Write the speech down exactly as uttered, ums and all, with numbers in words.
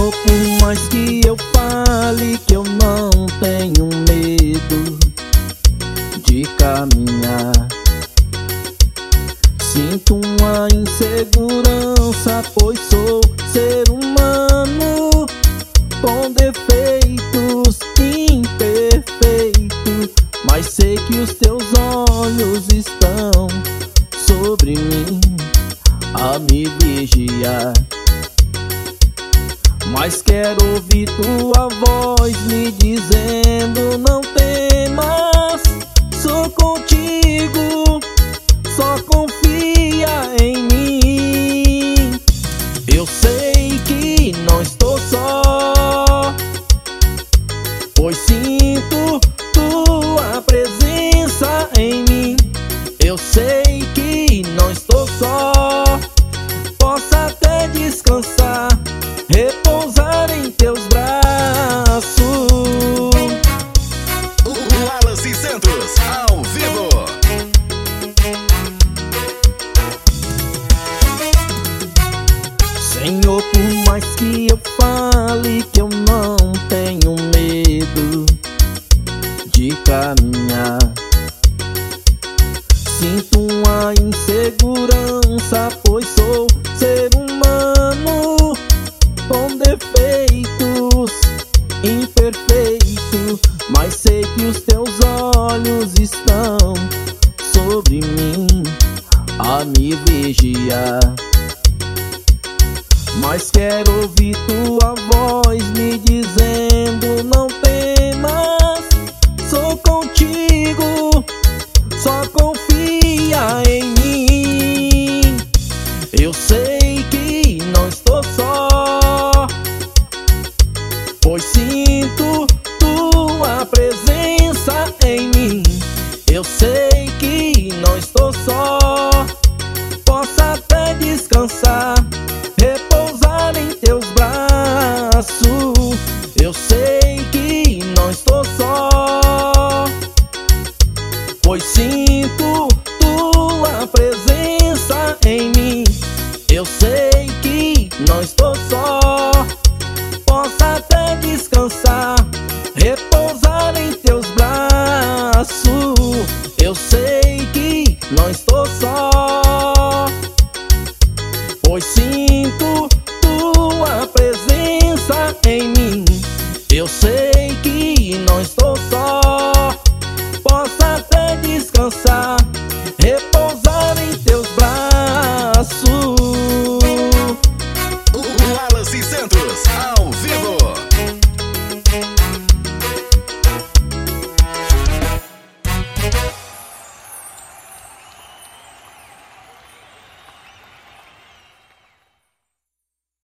Senhor, por mais que eu fale que eu não tenho medo de caminhar, sinto uma insegurança, pois sou ser humano com defeitos, imperfeito, mas sei que os teus olhos estão sobre mim a me vigiar. Mas quero ouvir tua voz me dizendo: não temas, sou contigo, só confia em mim. Eu sei que não estou só, pois sinto tua presença em mim. Eu sei que não estou só, posso até descansar, repousar em teus braços. O Wallace Santos, ao vivo. Senhor, por mais que eu fale que eu não tenho medo de caminhar, sinto uma insegurança, pois sou ser humano com defeitos, imperfeito, mas sei que os teus olhos estão sobre mim a me vigiar. Mas quero ouvir tua voz me dizendo: não temas, sou contigo, só confia em mim. Eu sei que não estou só, pois sinto tua presença em mim. Eu sei que não estou só, posso até descansar, repousar em teus braços. Eu sei que não estou só, pois sinto tua presença em mim. Eu sei